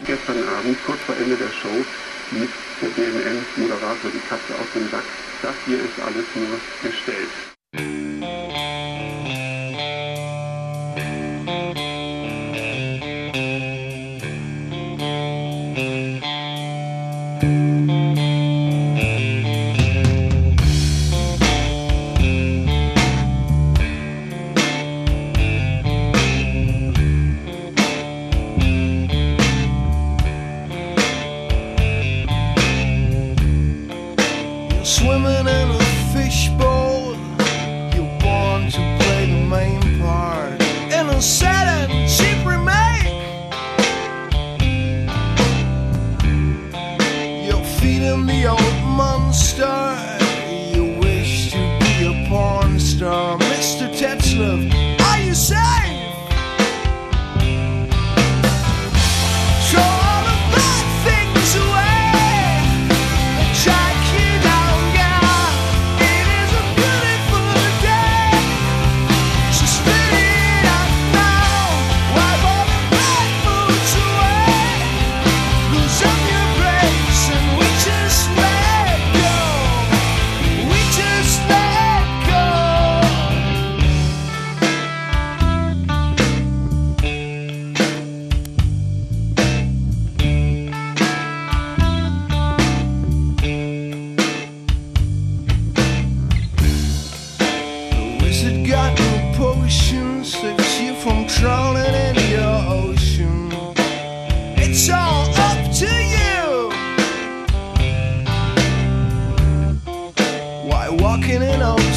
gestern Abend, kurz vor Ende der Show, mit der BNN-Moderator die Katze aus dem Sack. Das hier ist alles nur gestellt. Swimming in a fishbowl, you're born to play the main part in a sad and cheap remake. You're feeding the old monster, you wish to be a porn star. Mr. Tetzlaff, are you safe? Throw all the bad things away, check it out. It is a beautiful day, so spit it out now. Wipe all the bad moods away, lose up your brakes, and we just let go. We just let go. The wizard got no potion, saves you from drowning in the ocean. It's all up to you. Why walking in on